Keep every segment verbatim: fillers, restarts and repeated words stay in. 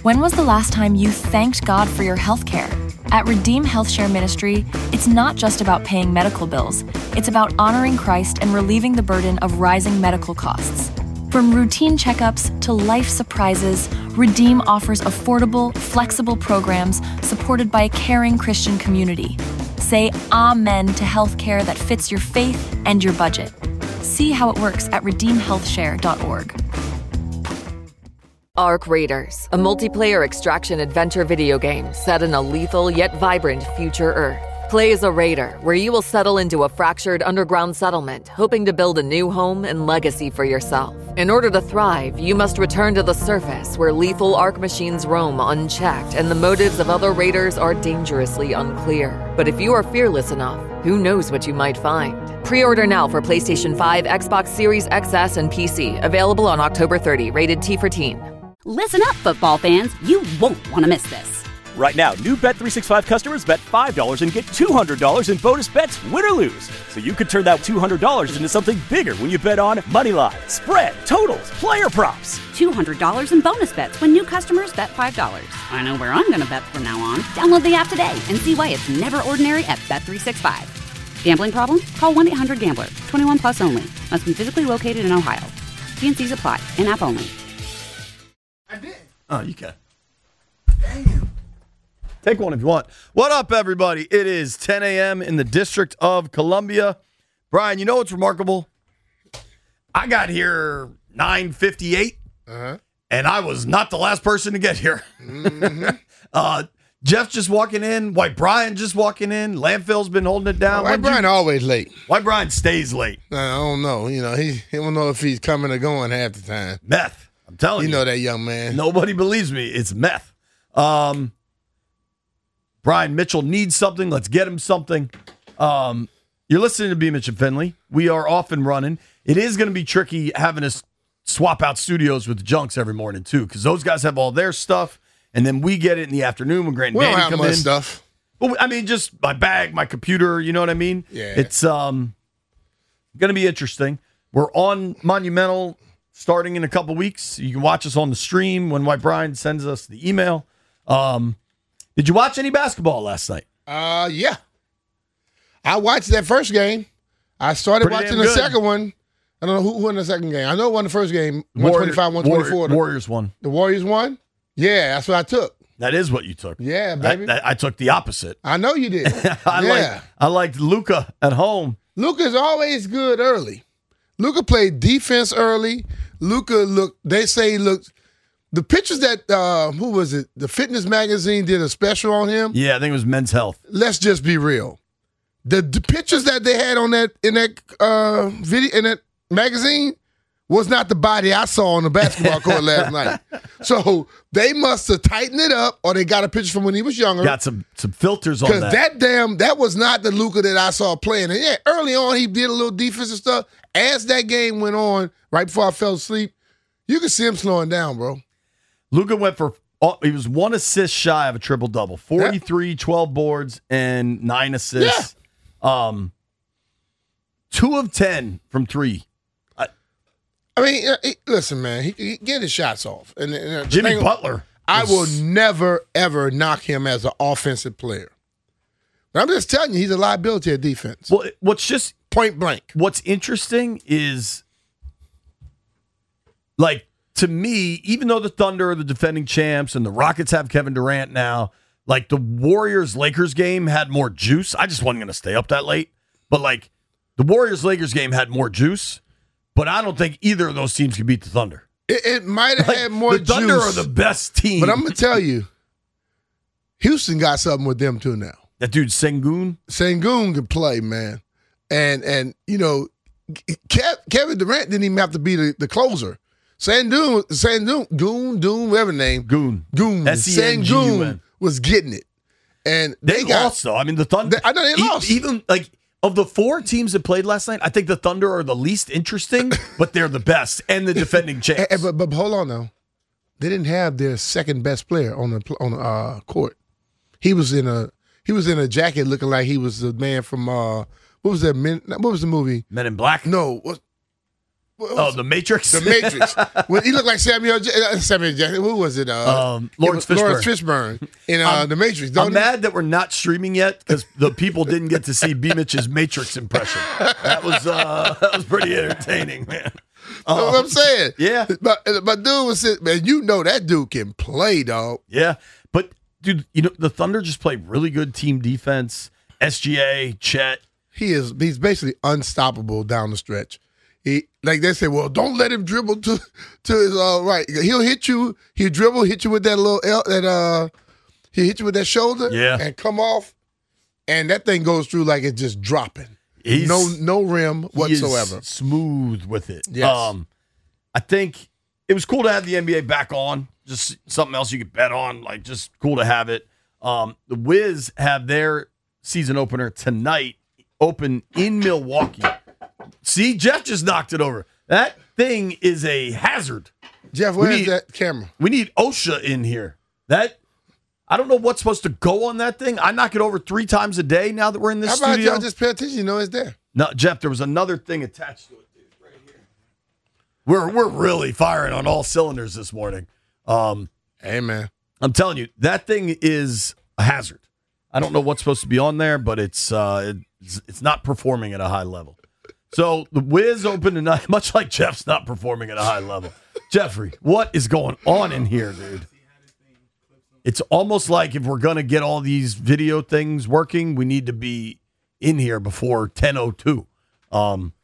When was the last time you thanked God for your health care? At Redeem Health Share Ministry, it's not just about paying medical bills. It's about honoring Christ and relieving the burden of rising medical costs. From routine checkups to life surprises, Redeem offers affordable, flexible programs supported by a caring Christian community. Say amen to healthcare that fits your faith and your budget. See how it works at redeem health share dot org. Ark Raiders, a multiplayer extraction adventure video game set in a lethal yet vibrant future Earth. Play as a raider, where you will settle into a fractured underground settlement, hoping to build a new home and legacy for yourself. In order to thrive, you must return to the surface, where lethal Ark machines roam unchecked and the motives of other raiders are dangerously unclear. But if you are fearless enough, who knows what you might find? Pre-order now for PlayStation five, Xbox Series X S, and P C. Available on October thirtieth, rated T for teen. Listen up, football fans. You won't want to miss this. Right now, new Bet three sixty-five customers bet five dollars and get two hundred dollars in bonus bets, win or lose. So you could turn that two hundred dollars into something bigger when you bet on moneyline, spread, totals, player props. two hundred dollars in bonus bets when new customers bet five dollars. I know where I'm going to bet from now on. Download the app today and see why it's never ordinary at Bet three sixty-five. Gambling problem? Call one eight hundred gambler. twenty-one plus only. Must be physically located in Ohio. T and C's apply. In-app only. I did. Oh, you can. Damn. Take one if you want. What up, everybody? It is ten a.m. in the District of Columbia. Brian, you know what's remarkable? I got here nine fifty-eight, uh-huh. and I was not the last person to get here. Mm-hmm. uh, Jeff just walking in. White Brian just walking in. Landfill's been holding it down. White Brian you... always late. White Brian stays late. I don't know. You know, he, he don't know if he's coming or going half the time. Meth. I'm telling you. You know that young man. Nobody believes me. It's meth. Um, Brian Mitchell needs something. Let's get him something. Um, you're listening to B. Mitch and Finley. We are off and running. It is going to be tricky having us swap out studios with the Junks every morning, too, because those guys have all their stuff, and then we get it in the afternoon when Grant and Danny come in. We don't have much stuff. Well, I mean, just my bag, my computer, you know what I mean? Yeah. It's um, going to be interesting. We're on Monumental starting in a couple weeks. You can watch us on the stream when White Brian sends us the email. Um, did you watch any basketball last night? Uh, yeah. I watched that first game. I started Pretty watching the good. second one. I don't know who won the second game. I know who won the first game, one twenty-five, one twenty-four. Warrior, Warriors won. The Warriors won? Yeah, that's what I took. That is what you took. Yeah, baby. I, I, I took the opposite. I know you did. I yeah. liked, I liked Luka at home. Luka's always good early. Luka played defense early. Luka looked, they say he looked, the pictures that, uh, who was it? The Fitness Magazine did a special on him. Yeah, I think it was Men's Health. Let's just be real. The, the pictures that they had on that, in that uh, video, in that magazine was not the body I saw on the basketball court last night. So they must have tightened it up, or they got a picture from when he was younger. Got some some filters on that. Because that damn, that was not the Luka that I saw playing. And yeah, early on he did a little defensive stuff. As that game went on, right before I fell asleep, you could see him slowing down, bro. Luka went for, oh, he was one assist shy of a triple-double. forty-three, yeah. twelve boards, and nine assists. Yeah. Um, two of ten from three. I, I mean, he, listen, man, he, he get his shots off. And, and Jimmy thing, Butler. I was, will never, ever knock him as an offensive player. But I'm just telling you, he's a liability at defense. Well, what's just point blank. What's interesting is, like, to me, even though the Thunder are the defending champs and the Rockets have Kevin Durant now, like the Warriors-Lakers game had more juice. I just wasn't going to stay up that late. But, like, the Warriors-Lakers game had more juice, but I don't think either of those teams could beat the Thunder. It, it might have like, had more the juice. The Thunder are the best team. But I'm going to tell you, Houston got something with them, too, now. That dude, Sengun? Sengun can play, man. And, and you know, Kev, Kevin Durant didn't even have to be the, the closer. Sengun, Sengun, Goon, Doom, whatever name. Goon. Goon. S E N G U N. Sengun was getting it. And they, they got, lost, though. I mean, the Thunder. They, I know they e- lost. Even, like, of the four teams that played last night, I think the Thunder are the least interesting, but they're the best and the defending champs. And, but, but hold on, now. They didn't have their second best player on the on the uh, court. He was in a he was in a jacket looking like he was the man from uh, what was that? Men, what was the movie? Men in Black. No, what Oh, The Matrix. The Matrix. Well, he looked like Samuel. J- uh, Samuel Jackson. Who was it? Uh, Um, Lawrence it was Fishburne. Lawrence Fishburne in uh, I'm- The Matrix. Don't I'm he? mad that we're not streaming yet because the people didn't get to see B. Mitch's Matrix impression. That was uh, that was pretty entertaining, man. That's what I'm saying. Yeah. But my dude was sitting, man, you know that dude can play, dog. Yeah, but dude, you know the Thunder just play really good team defense. S G A, Chet. He is he's basically unstoppable down the stretch. He like they say, well, don't let him dribble to to his uh, right. He'll hit you, he'll dribble, hit you with that little el- that uh he'll hit you with that shoulder Yeah. and come off, and that thing goes through like it's just dropping. He's, no no rim he is whatsoever. smooth with it. Yes. Um, I think it was cool to have the N B A back on. Just something else you could bet on. Like just cool to have it. Um, the Wiz have their season opener tonight, open in Milwaukee. See, Jeff just knocked it over. That thing is a hazard. Jeff, We where's need- that camera? We need OSHA in here. That I don't know what's supposed to go on that thing. I knock it over three times a day now that we're in this How about studio. y'all just pay attention? You know it's there. No, Jeff, there was another thing attached to it, dude, right here. We're we're really firing on all cylinders this morning. Um, Hey man. I'm telling you, that thing is a hazard. I don't know what's supposed to be on there, but it's uh, it's, it's not performing at a high level. So the Wiz opened tonight, much like Jeff's not performing at a high level. Jeffrey, what is going on in here, dude? It's almost like if we're going to get all these video things working, we need to be in here before ten oh two. Um,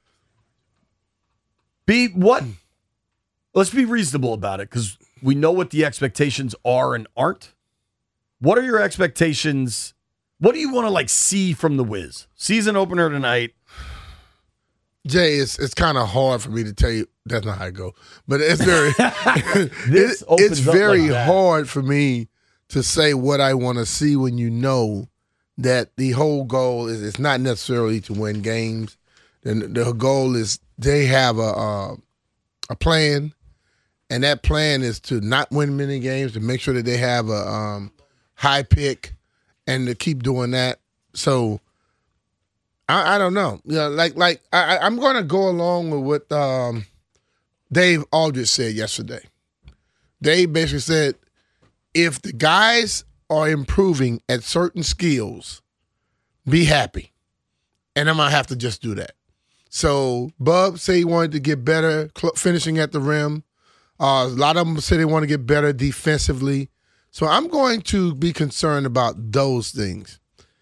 be what? Let's be reasonable about it because we know what the expectations are and aren't. What are your expectations? What do you want to like see from the Wiz? Season opener tonight. Jay, it's it's kind of hard for me to tell you. That's not how I go, but it's very This it- opens it's up very like that. hard for me to say what I want to see when you know that the whole goal is it's not necessarily to win games. And the goal is they have a uh, a plan, and that plan is to not win many games, to make sure that they have a um, high pick, and to keep doing that. So. I, I don't know. You know, like like I, I'm going to go along with what um, Dave Aldridge said yesterday. Dave basically said, if the guys are improving at certain skills, be happy. And I'm going to have to just do that. So Bub said he wanted to get better cl- finishing at the rim. Uh, a lot of them say they want to get better defensively. So I'm going to be concerned about those things.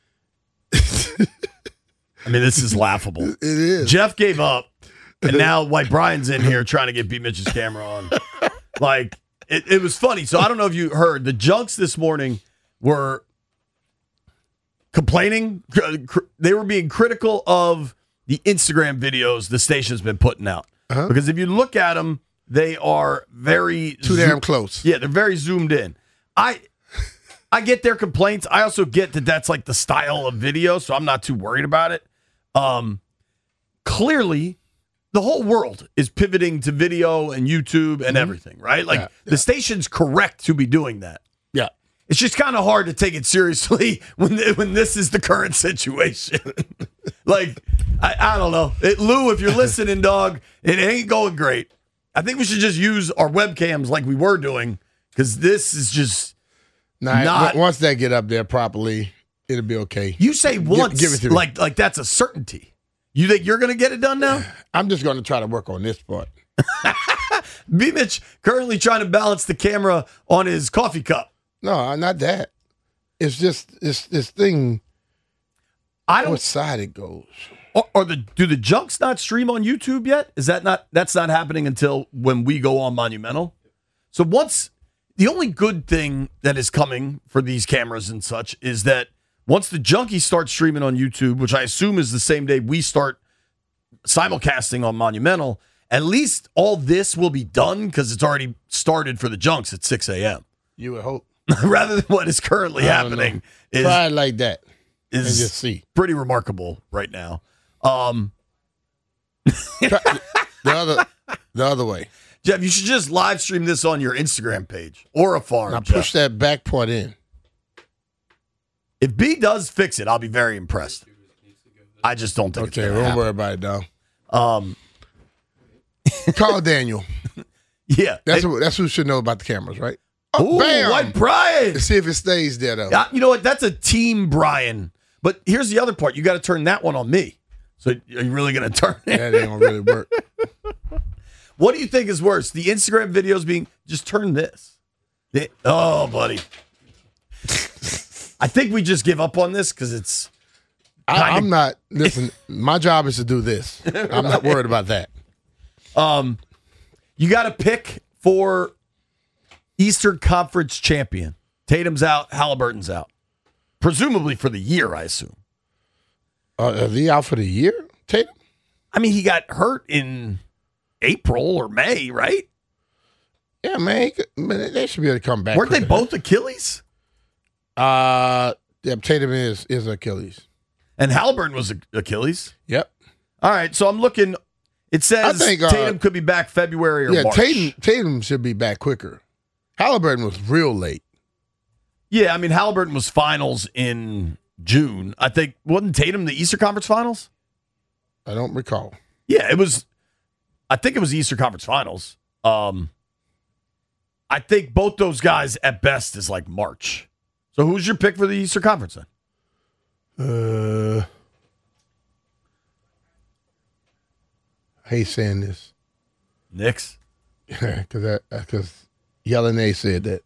I mean, this is laughable. It is. Jeff gave up, and now White Brian's in here trying to get B. Mitch's camera on. Like, it, it was funny. So I don't know if you heard, the Junks this morning were complaining. They were being critical of the Instagram videos the station's been putting out. Uh-huh. Because if you look at them, they are very Too damn close. Yeah, they're very zoomed in. I I get their complaints. I also get that that's like the style of video, so I'm not too worried about it. Um, clearly, the whole world is pivoting to video and YouTube and everything, right? Like Yeah, the station's correct to be doing that. Yeah. It's just kind of hard to take it seriously when when this is the current situation. Like, I, I don't know. It, Lou, if you're listening, dog, it ain't going great. I think we should just use our webcams like we were doing because this is just Nah, not. once they get up there properly, it'll be okay. You say once, give it to me. like like that's a certainty. You think you're going to get it done now? I'm just going to try to work on this part. B. Mitch currently trying to balance the camera on his coffee cup. No, not that. It's just this this thing. I don't. What side it goes? Or, or the do the Junks not stream on YouTube yet? Is that not that's not happening until when we go on Monumental? So once the only good thing that is coming for these cameras and such is that once the Junkies start streaming on YouTube, which I assume is the same day we start simulcasting on Monumental, at least all this will be done because it's already started for the Junks at six a.m. You would hope. rather than what is currently I don't happening know. is, Try it like that and is just see. pretty remarkable right now. Um, Try, the other the other way. Jeff, you should just live stream this on your Instagram page or a farm. Now Jeff. push that back part in. If B does fix it, I'll be very impressed. I just don't think Okay, it's going to don't happen. worry about it, dog. Um, Call Daniel. Yeah. That's It- what that's who should know about the cameras, right? Ooh, bam! White Brian. Let's see if it stays there, though. Uh, you know what? That's a team Brian. But here's the other part. You got to turn that one on me. So are you really going to turn it? That ain't going to really work. What do you think is worse? The Instagram videos being, just turn this. They- oh, buddy. I think we just give up on this because it's. I, I'm not, listen, my job is to do this. I'm not worried about that. Um, You got to pick for Eastern Conference champion. Tatum's out, Halliburton's out. Presumably for the year, I assume. Uh, are they out for the year, Tatum? I mean, he got hurt in April or May, right? Yeah, man. He could, man they should be able to come back. Weren't they quicker. both Achilles? Uh, yeah, Tatum is, is Achilles. And Halliburton was Achilles. Yep. All right, so I'm looking. It says I think, uh, Tatum could be back February or Yeah, March. Tatum, Tatum should be back quicker. Halliburton was real late. Yeah, I mean, Halliburton was finals in June. I think, wasn't Tatum the Eastern Conference Finals? I don't recall. Yeah, it was. I think it was the Eastern Conference Finals. Um, I think both those guys at best is like March. So who's your pick for the Eastern Conference then? Uh, I hate saying this. Knicks. Because because Yelling A said that.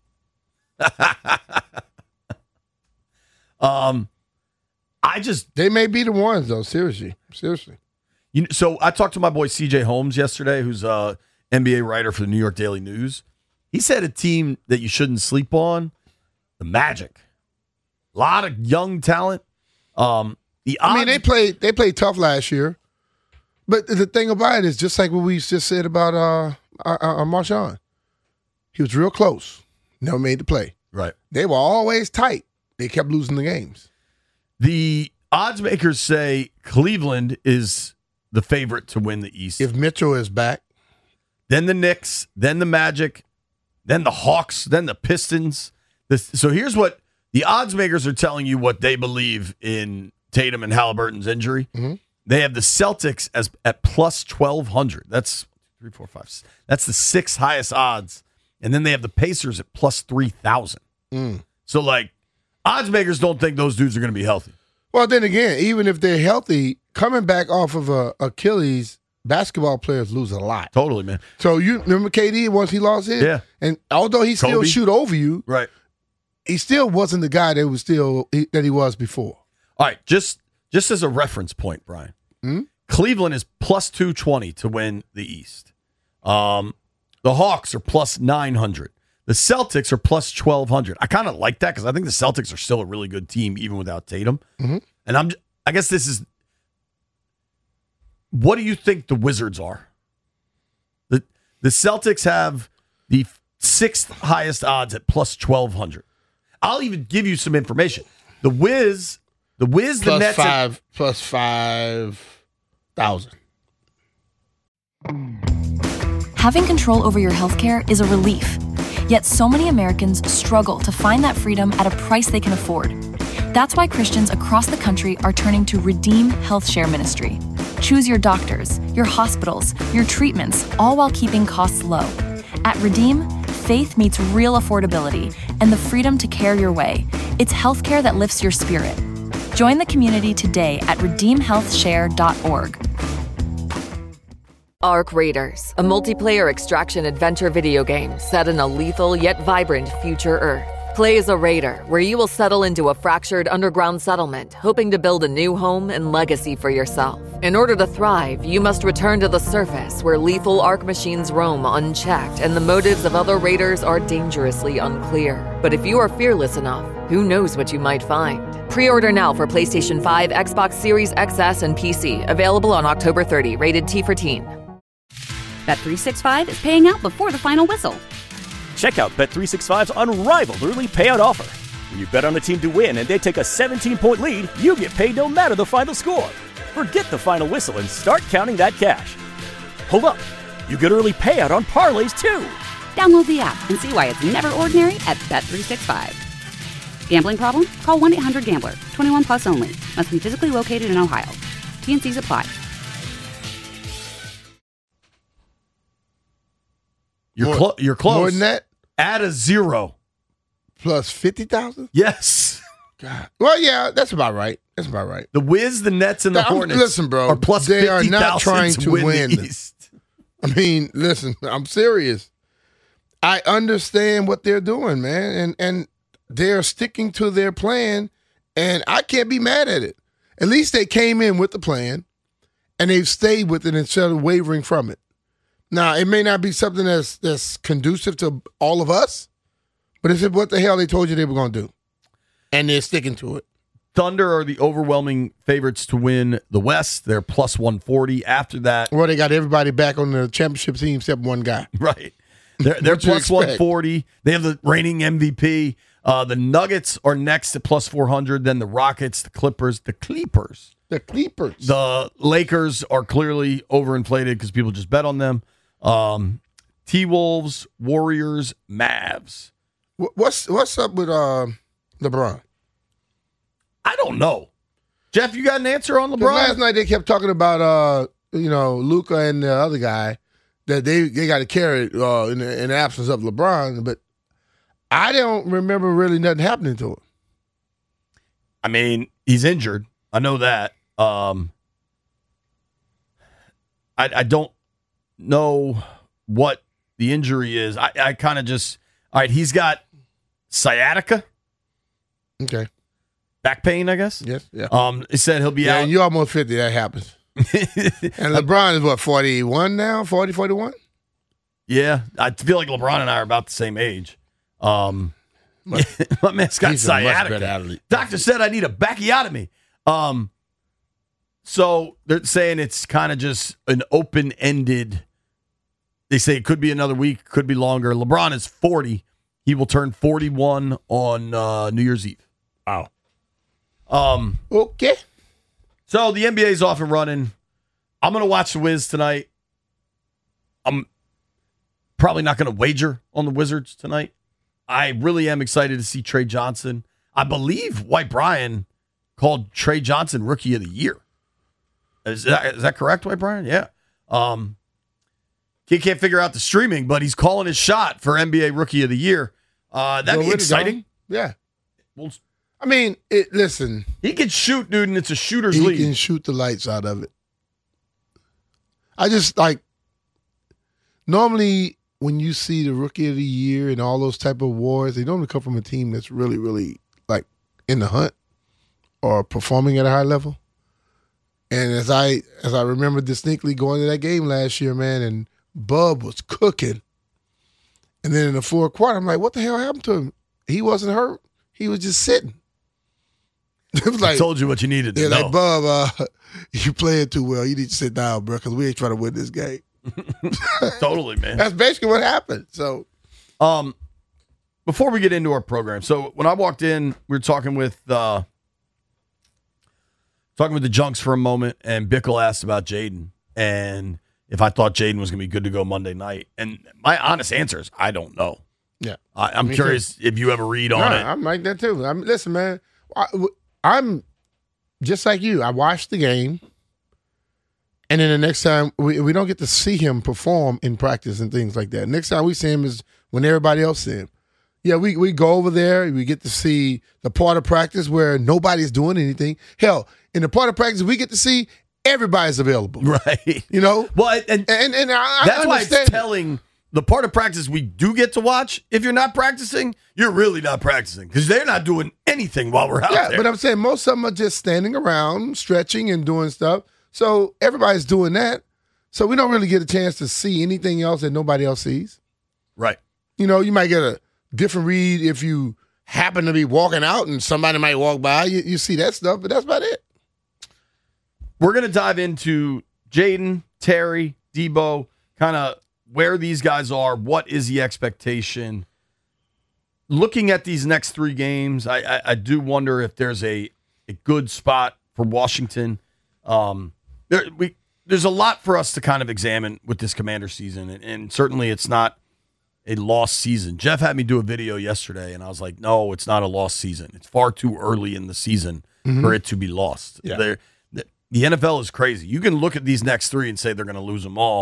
um, I just They may be the ones, though. Seriously. Seriously. you know, so I talked to my boy C J Holmes yesterday, who's a N B A writer for the New York Daily News. He said a team that you shouldn't sleep on, the Magic. A lot of young talent. Um, the I mean, odds- they played they played tough last year. But the thing about it is just like what we just said about uh, uh, uh, Marshawn. He was real close. Never made the play. right. They were always tight. They kept losing the games. The odds makers say Cleveland is the favorite to win the East. If Mitchell is back, Then the Knicks, then the Magic, then the Hawks, then the Pistons. This, so here's what the odds makers are telling you what they believe in Tatum and Halliburton's injury. Mm-hmm. They have the Celtics as at plus twelve hundred. That's three, four, five. That's the sixth highest odds. And then they have the Pacers at plus three thousand. Mm. So, like, odds makers don't think those dudes are going to be healthy. well, then again, even if they're healthy, coming back off of a Achilles, basketball players lose a lot. Totally, man. So you remember K D once he lost his? Yeah. And although he still Kobe. shoot over you, Right. he still wasn't the guy that was still he, that he was before. All right, just just as a reference point, Brian, Hmm? Cleveland is plus two twenty to win the East. Um, the Hawks are plus nine hundred. The Celtics are plus twelve hundred. I kind of like that because I think the Celtics are still a really good team even without Tatum. Mhm. And I'm, I guess this is, what do you think the Wizards are? The the Celtics have the sixth highest odds at plus twelve hundred. I'll even give you some information. The Wiz, the Wiz, the Plus Nets, at- five, plus five thousand. Having control over your healthcare is a relief. Yet so many Americans struggle to find that freedom at a price they can afford. That's why Christians across the country are turning to Redeem Health Share Ministry. Choose your doctors, your hospitals, your treatments, all while keeping costs low. At Redeem, faith meets real affordability and the freedom to care your way. It's healthcare that lifts your spirit. Join the community today at redeem health share dot org. Arc Raiders, a multiplayer extraction adventure video game set in a lethal yet vibrant future Earth. Play as a raider, where you will settle into a fractured underground settlement, hoping to build a new home and legacy for yourself. In order to thrive, you must return to the surface, where lethal Arc machines roam unchecked and the motives of other raiders are dangerously unclear. But if you are fearless enough, who knows what you might find? Pre-order now for PlayStation five, Xbox Series X S, and P C. Available on October thirtieth. Rated T for teen. Bet three sixty-five is paying out before the final whistle. Check out Bet three sixty-five's unrivaled early payout offer. When you bet on a team to win and they take a seventeen-point lead, you get paid no matter the final score. Forget the final whistle and start counting that cash. Hold up. You get early payout on parlays, too. Download the app and see why it's never ordinary at Bet three sixty-five. Gambling problem? Call one eight hundred gambler. twenty-one plus only. Must be physically located in Ohio. T and C's apply. You're, More- clo- you're close. More than that? Add a zero. Plus fifty thousand? Yes. God. Well, yeah, that's about right. That's about right. The Wiz, the Nets, and the I'm- Hornets listen, bro, are plus they are not fifty thousand trying to to win, win. the East. I mean, listen, I'm serious. I understand what they're doing, man, and and they're sticking to their plan, and I can't be mad at it. At least they came in with the plan, and they've stayed with it instead of wavering from it. Now, it may not be something that's that's conducive to all of us, but it's what the hell they told you they were going to do, and they're sticking to it. Thunder are the overwhelming favorites to win the West. They're plus one forty. After that, Well, they got everybody back on the championship team except one guy. right? They're, they're What you plus expect? one forty. They have the reigning M V P. Uh, the Nuggets are next at plus four hundred. Then the Rockets, the Clippers, the Clippers. The Clippers. The Lakers are clearly overinflated because people just bet on them. Um, T-Wolves, Warriors, Mavs. Wh- What's what's up with uh, LeBron? I don't know. Jeff, you got an answer on 'Cause LeBron? last night they kept talking about uh, you know, Luka and the other guy that they, they got to carry it uh, in the, in the absence of LeBron, but I don't remember really nothing happening to him. I mean, he's injured. I know that. Um, I, I don't know what the injury is. I, I kind of just, all right, he's got sciatica, Okay. back pain, I guess. Yes. Yeah. Um, he said he'll be Yeah, out. and you're almost fifty. That happens. And LeBron is what, forty-one now? forty, forty-one? yeah, I feel like LeBron and I are about the same age. Um, my man's got He's a much sciatica. better athlete. Doctor said I need a backiotomy. Um, so they're saying it's kind of just an open-ended. They say it could be another week, could be longer. LeBron is forty. He will turn forty-one on uh, New Year's Eve. Wow. Um, Okay. so the N B A is off and running. I'm going to watch the Wiz tonight. I'm probably not going to wager on the Wizards tonight. I really am excited to see Trey Johnson. I believe White Brian called Trey Johnson Rookie of the Year. Is that, is that correct, White Brian? Yeah. Um, he can't figure out the streaming, but he's calling his shot for N B A Rookie of the Year. Uh, that'd Go be with it, exciting. dog. Yeah. Well, I mean, it, listen, he can shoot, dude, and it's a shooter's he league. can shoot the lights out of it. I just like, normally when you see the Rookie of the Year and all those type of awards, they normally come from a team that's really, really like in the hunt or performing at a high level. And as I as I remember distinctly going to that game last year, man, and Bub was cooking. And then in the fourth quarter, I'm like, what the hell happened to him? He wasn't hurt. He was just sitting. It was I like, told you what you needed to yeah, know. like, Bub, uh, you playing too well. You need to sit down, bro, because we ain't trying to win this game. Totally, man. That's basically what happened. So, Um, before we get into our program, so when I walked in, we were talking with uh, talking with the Junks for a moment, and Bickle asked about Jaden and if I thought Jaden was going to be good to go Monday night. And my honest answer is I don't know. yeah. I, I'm Me curious if you ever read on Nah, it. I'm like that too. I'm, listen, man, I, I'm just like you. I watched the game, and then the next time we, we don't get to see him perform in practice and things like that. Next time we see him is when everybody else see him. Yeah, we, we go over there. We get to see the part of practice where nobody's doing anything. Hell, in the part of practice we get to see, everybody's available. Right. You know? Well, and, And, and I, that's I why it's understand. telling the part of practice we do get to watch. If you're not practicing, you're really not practicing because they're not doing anything while we're out Yeah, there. but I'm saying most of them are just standing around, stretching and doing stuff. So everybody's doing that. So we don't really get a chance to see anything else that nobody else sees. right. You know, you might get a different read if you happen to be walking out and somebody might walk by. You, you see that stuff, but that's about it. We're going to dive into Jaden, Terry, Debo, kind of where these guys are. What is the expectation? Looking at these next three games, I, I, I do wonder if there's a, a good spot for Washington. Um, there, we, there's a lot for us to kind of examine with this Commander season, and, and certainly it's not a lost season. Jeff had me do a video yesterday, and I was like, no, it's not a lost season. It's far too early in the season for it to be lost. Yeah. There, the, the N F L is crazy. You can look at these next three and say they're going to lose them all.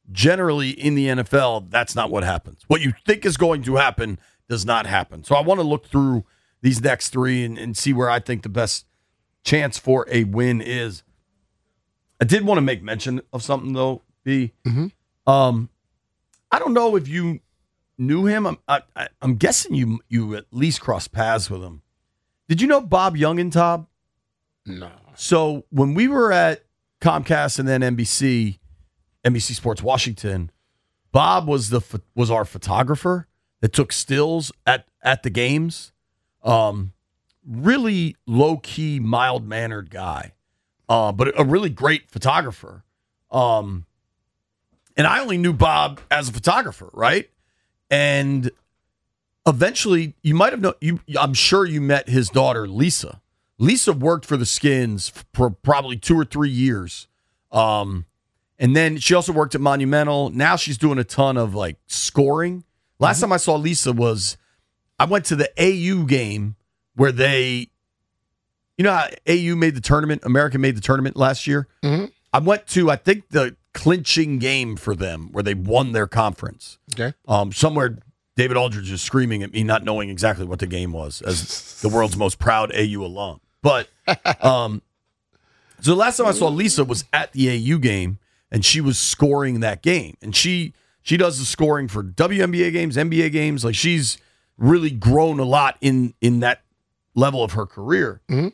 generally in the N F L, that's not what happens. What you think is going to happen does not happen. So I want to look through these next three and, and see where I think the best chance for a win is. I did want to make mention of something, though, B. Mm-hmm. Um, I don't know if you knew him. I'm, I, I, I'm guessing you you at least crossed paths with him. Did you know Bob Youngentop? No. So when we were at Comcast and then N B C, N B C Sports Washington, Bob was the was our photographer that took stills at, at the games. Um, really low-key, mild-mannered guy, uh, but a really great photographer. Um, and I only knew Bob as a photographer, right? And eventually, you might have known, you, I'm sure you met his daughter, Lisa. Lisa worked for the Skins for probably two or three years. Um, and then she also worked at Monumental. Now she's doing a ton of like scoring. Last mm-hmm. time I saw Lisa was, I went to the A U game where they, you know how A U made the tournament, America made the tournament last year? Mm-hmm. I went to, I think, the clinching game for them where they won their conference. Okay. Um, somewhere David Aldridge is screaming at me, not knowing exactly what the game was as the world's most proud A U alum. But um, so the last time I saw Lisa was at the A U game, and she was scoring that game. And she she does the scoring for W N B A games, N B A games. Like, she's really grown a lot in, in that level of her career. Mm-hmm.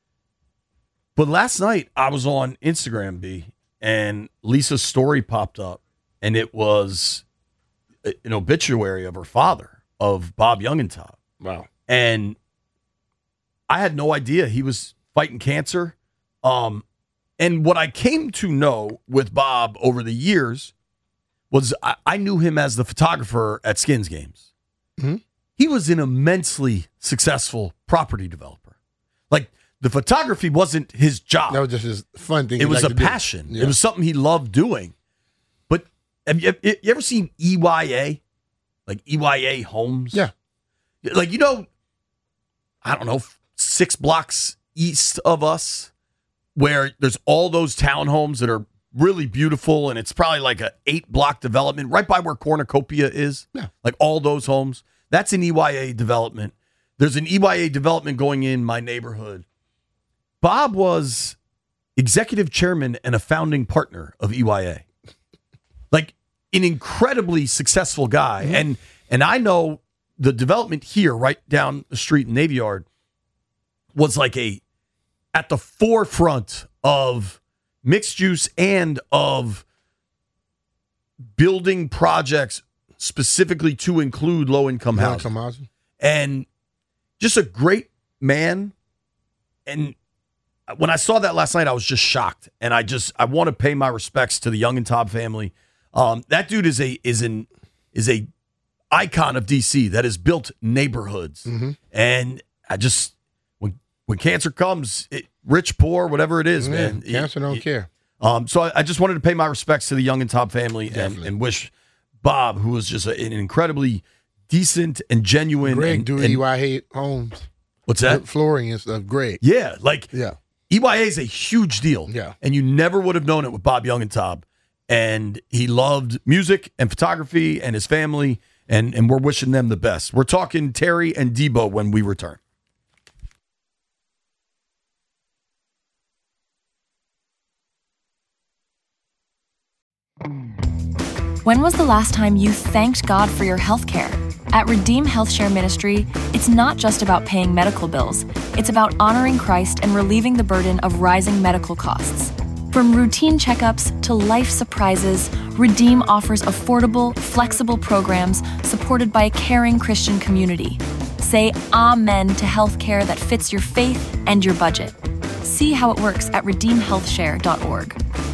But last night I was on Instagram, B, and Lisa's story popped up, and it was an obituary of her father, of Bob Youngentop. Wow. And I had no idea he was fighting cancer. Um, and what I came to know with Bob over the years was I, I knew him as the photographer at Skins games. Mm-hmm. He was an immensely successful property developer. Like, the photography wasn't his job. That was just his fun thing. It was like a passion. Yeah. It was something he loved doing. But have you, have you ever seen E Y A? Like E Y A Homes? Yeah. Like, you know, I don't know, six blocks east of us, where there's all those townhomes that are really beautiful, and it's probably like a eight block development right by where Cornucopia is. Yeah. Like all those homes. That's an E Y A development. There's an E Y A development going in my neighborhood. Bob was executive chairman and a founding partner of E Y A. Like, an incredibly successful guy. Mm-hmm. And and I know the development here right down the street in Navy Yard was like a at the forefront of mixed use and of building projects specifically to include low-income housing. housing. And just a great man. And when I saw that last night, I was just shocked. And I just I want to pay my respects to the Youngentop family. Um, that dude is a is an is a icon of D C that has built neighborhoods. Mm-hmm. And I just when when cancer comes, it, rich, poor, whatever it is, yeah, man. Cancer it, don't it, care. Um, so I, I just wanted to pay my respects to the Youngentop family and, Definitely. and wish Bob, who was just a, an incredibly decent and genuine. Greg and, do and, E Y A Homes. What's that? Flooring and stuff. Greg. Yeah, like yeah. E Y A is a huge deal. Yeah. And you never would have known it with Bob Youngentop. And he loved music and photography and his family, and, and we're wishing them the best. We're talking Terry and Debo when we return. When was the last time you thanked God for your health care? At Redeem Health Share Ministry, it's not just about paying medical bills. It's about honoring Christ and relieving the burden of rising medical costs. From routine checkups to life surprises, Redeem offers affordable, flexible programs supported by a caring Christian community. Say amen to health care that fits your faith and your budget. See how it works at redeem health share dot org.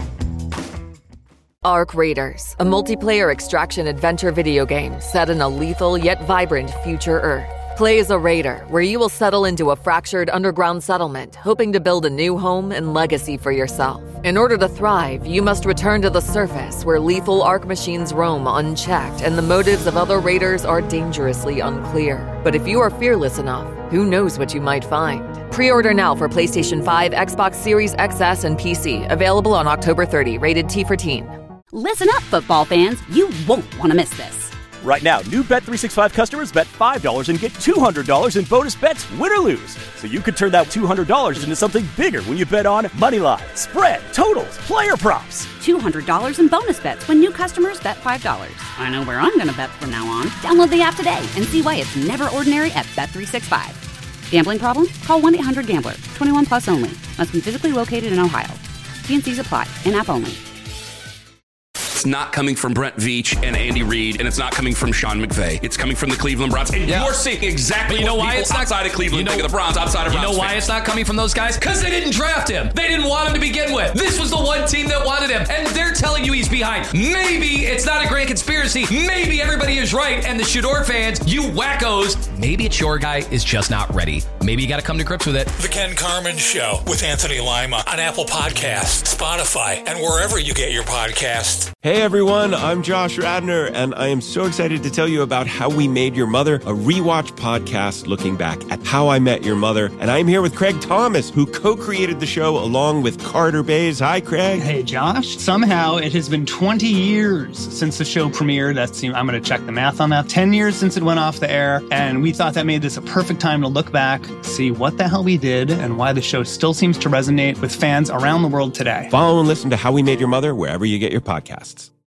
Arc Raiders, a multiplayer extraction adventure video game set in a lethal yet vibrant future Earth. Play as a raider, where you will settle into a fractured underground settlement, hoping to build a new home and legacy for yourself. In order to thrive, you must return to the surface, where lethal Arc machines roam unchecked and the motives of other raiders are dangerously unclear. But if you are fearless enough, who knows what you might find? Pre-order now for PlayStation five, Xbox Series X S, and P C. Available on October thirtieth. Rated T for Teen. Listen up, football fans. You won't want to miss this. Right now, new Bet three sixty-five customers bet five dollars and get two hundred dollars in bonus bets, win or lose. So you could turn that two hundred dollars into something bigger when you bet on moneyline, spread, totals, player props. two hundred dollars in bonus bets when new customers bet five dollars. I know where I'm going to bet from now on. Download the app today and see why it's never ordinary at Bet three sixty-five. Gambling problem? Call one eight hundred gambler. twenty-one plus only. Must be physically located in Ohio. T N Cs apply. In-app only. It's not coming from Brent Veach and Andy Reid, and it's not coming from Sean McVay. It's coming from the Cleveland Browns. And yeah. you're seeing exactly you know what why people it's not, outside of Cleveland you know, think of the Browns, outside of You Browns know why fans. it's not coming from those guys? Because they didn't draft him. They didn't want him to begin with. This was the one team that wanted him, and they're telling you he's behind. Maybe it's not a grand conspiracy. Maybe everybody is right, and the Shador fans, you wackos, maybe it's your guy is just not ready. Maybe you got to come to grips with it. The Ken Carman Show with Anthony Lima on Apple Podcasts, Spotify, and wherever you get your podcasts. Hey everyone, I'm Josh Radner, and I am so excited to tell you about How We Made Your Mother, a rewatch podcast looking back at How I Met Your Mother. And I'm here with Craig Thomas, who co-created the show along with Carter Bays. Hi, Craig. Hey, Josh. Somehow it has been twenty years since the show premiered. That's, I'm going to check the math on that. ten years since it went off the air, and we thought that made this a perfect time to look back, see what the hell we did, and why the show still seems to resonate with fans around the world today. Follow and listen to How We Made Your Mother wherever you get your podcasts.